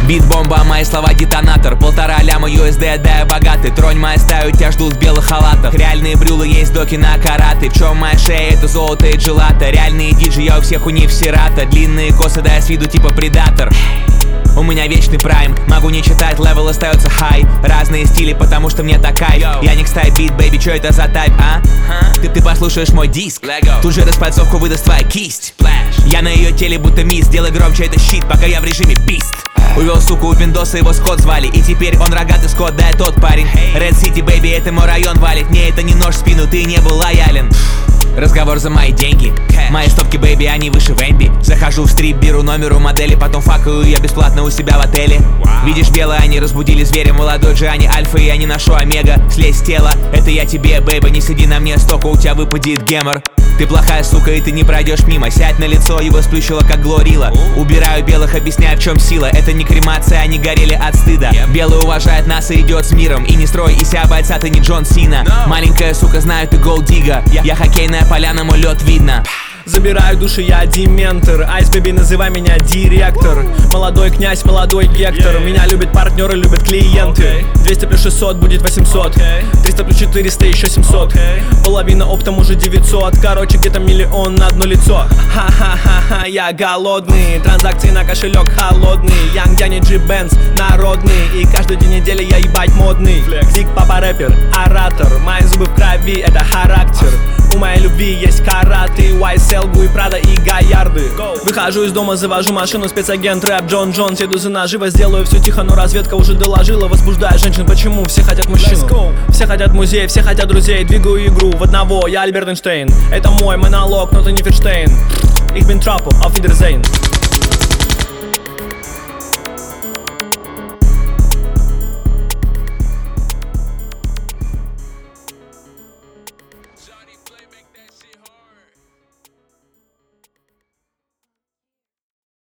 Бит-бомба, мои слова детонатор. 1,5 ляма USD, да я богатый. Тронь моя стаю, тебя ждут в белых халатах. Реальные брюлы, есть доки на караты. В чем моя шея, это золото и джелато. Реальные диджи, я у всех у них всерата. Длинные косы, да я с виду типа предатор. У меня вечный прайм, могу не читать, левел остается хай. Разные стили, потому что мне такая. Я не кстати бит, бэйби, чё это за тайп, а? Ты послушаешь мой диск, тут же распальцовку выдаст твоя кисть. Я на ее теле будто мисс, делай громче, это щит, пока я в режиме бист. Увел суку у пиндоса, его Скотт звали. И теперь он рогатый Скотт, да я тот парень. Red City, бэйби, это мой район валит. Не, это не нож в спину, ты не был лоялен. Разговор за мои деньги. Мои стопки, бэйби, они выше Венди. Захожу в стрип, беру номер у модели, потом факаю я бесплатно у себя в отеле. Видишь, белые, они разбудили зверя. Молодой же, они альфа, и я не ношу омега. Слезь с тела, это я тебе, бэйби. Не сиди на мне столько, у тебя выпадет гемор. Ты плохая сука, и ты не пройдешь мимо. Сядь на лицо, его сплющило как Глорила. Убираю белых, объясняю, в чем сила. Это не кремация, они горели от стыда. Белый уважает нас и идет с миром. И не строй из себя бойца, ты не Джон Сина. Маленькая сука, знаю, ты голдига. Я хоккейная поляна, мой лед видно. Забираю души, я дементор. Айс, бэби, называй меня директор. Молодой князь, молодой Гектор. Меня любят партнеры, любят клиенты. 200 плюс 600 будет 800. 300 плюс 400, еще 700. Половина оптом уже 900. Короче, где-то миллион на одно лицо. Ха-ха-ха-ха, я голодный. Транзакции на кошелек холодный. Янг Яни Джи Бенц, народный. И каждый день недели я ебать модный. Биг папа рэпер, оратор. Мои зубы в крови, это характер. У моей любви есть караты, YSL, Гуи, Прада и Гаярды. Выхожу из дома, завожу машину, спецагент, рэп, Джон Джонс. Еду за наживо, сделаю все тихо, но разведка уже доложила. Возбуждаю женщин, почему? Все хотят мужчину. Все хотят музей, все хотят друзей. Двигаю игру в одного, я Альберт Эйнштейн. Это мой монолог, но ты не Ферштейн. Ich bin Trappo, auf Wiedersehen.